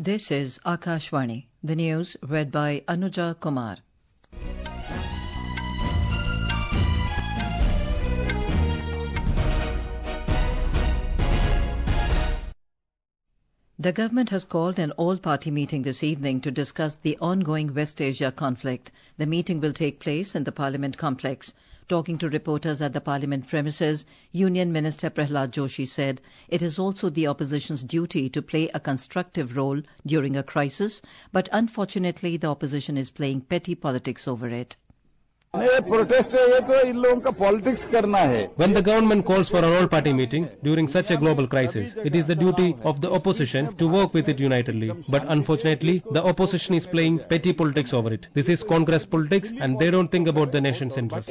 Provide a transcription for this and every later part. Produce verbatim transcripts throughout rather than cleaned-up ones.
This is Akashvani. The news read by Anuja Kumar. The government has called an all-party meeting this evening to discuss the ongoing West Asia conflict. The meeting will take place in the Parliament complex. Talking to reporters at the Parliament premises, Union Minister Prahlad Joshi said it is also the opposition's duty to play a constructive role during a crisis, but unfortunately the opposition is playing petty politics over it. When the government calls for an all-party meeting during such a global crisis, it is the duty of the opposition to work with it unitedly. But unfortunately, the opposition is playing petty politics over it. This is Congress politics and they don't think about the nation's interests.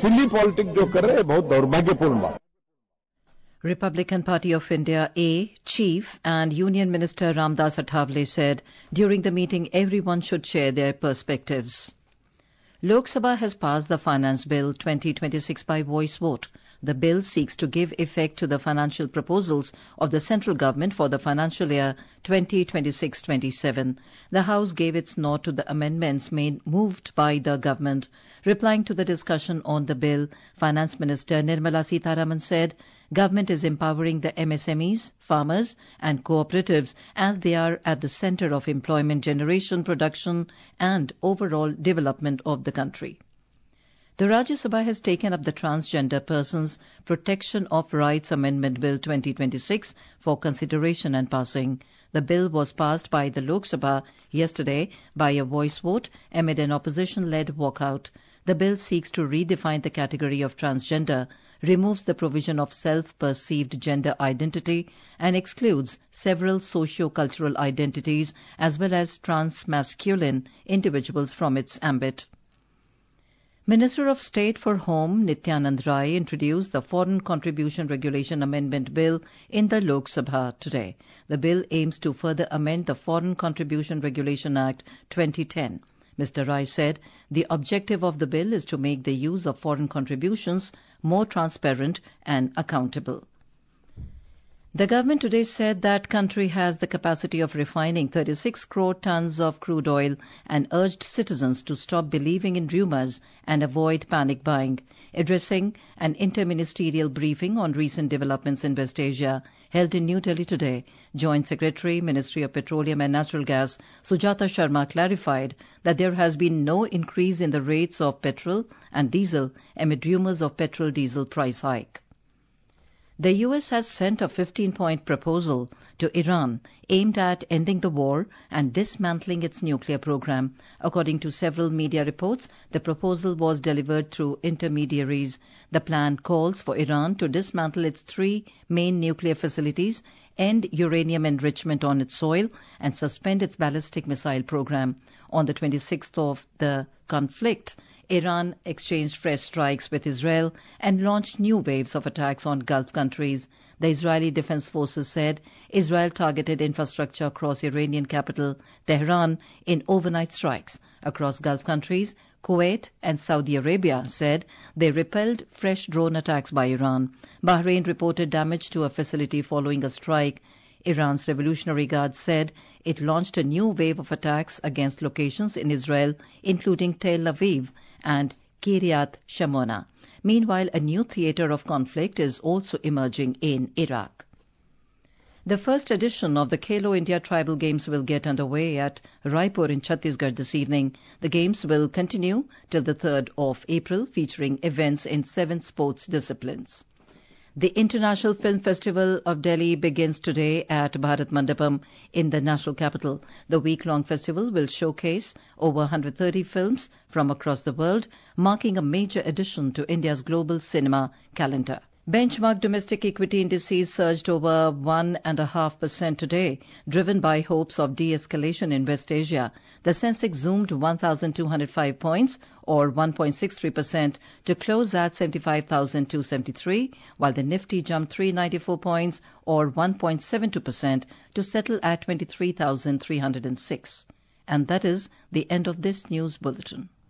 Republican Party of India A Chief and Union Minister Ramdas Athavale said during the meeting everyone should share their perspectives. Lok Sabha has passed the Finance Bill twenty twenty-six by voice vote. The bill seeks to give effect to the financial proposals of the central government for the financial year twenty twenty-six twenty-seven. The House gave its nod to the amendments made moved by the government. Replying to the discussion on the bill, Finance Minister Nirmala Sitharaman said, Government is empowering the M S M Es, farmers and cooperatives as they are at the centre of employment generation, production and overall development of the country. The Rajya Sabha has taken up the Transgender Persons Protection of Rights Amendment Bill twenty twenty-six for consideration and passing. The bill was passed by the Lok Sabha yesterday by a voice vote amid an opposition-led walkout. The bill seeks to redefine the category of transgender, removes the provision of self-perceived gender identity and excludes several socio-cultural identities as well as trans-masculine individuals from its ambit. Minister of State for Home Nityanand Rai introduced the Foreign Contribution Regulation Amendment Bill in the Lok Sabha today. The bill aims to further amend the Foreign Contribution Regulation Act twenty ten. Mister Rai said the objective of the bill is to make the use of foreign contributions more transparent and accountable. The government today said that country has the capacity of refining thirty-six crore tons of crude oil and urged citizens to stop believing in rumours and avoid panic buying. Addressing an interministerial briefing on recent developments in West Asia held in New Delhi today, Joint Secretary, Ministry of Petroleum and Natural Gas, Sujata Sharma clarified that there has been no increase in the rates of petrol and diesel amid rumours of petrol-diesel price hike. The U S has sent a fifteen-point proposal to Iran aimed at ending the war and dismantling its nuclear program. According to several media reports, the proposal was delivered through intermediaries. The plan calls for Iran to dismantle its three main nuclear facilities, end uranium enrichment on its soil, and suspend its ballistic missile program. On the twenty-sixth of the conflict, Iran exchanged fresh strikes with Israel and launched new waves of attacks on Gulf countries. The Israeli Defense Forces said Israel targeted infrastructure across Iranian capital, Tehran, in overnight strikes. Across Gulf countries, Kuwait and Saudi Arabia said they repelled fresh drone attacks by Iran. Bahrain reported damage to a facility following a strike. Iran's Revolutionary Guard said it launched a new wave of attacks against locations in Israel, including Tel Aviv and Kiryat Shimona. Meanwhile, a new theatre of conflict is also emerging in Iraq. The first edition of the Khelo India Tribal Games will get underway at Raipur in Chhattisgarh this evening. The Games will continue till the third of April, featuring events in seven sports disciplines. The International Film Festival of Delhi begins today at Bharat Mandapam in the national capital. The week-long festival will showcase over one hundred thirty films from across the world, marking a major addition to India's global cinema calendar. Benchmark domestic equity indices surged over one point five percent today, driven by hopes of de-escalation in West Asia. The Sensex zoomed one thousand two hundred five points, or one point six three percent, to close at seventy-five thousand two hundred seventy-three, while the Nifty jumped three hundred ninety-four points, or one point seven two percent, to settle at twenty-three thousand three hundred six. And that is the end of this news bulletin.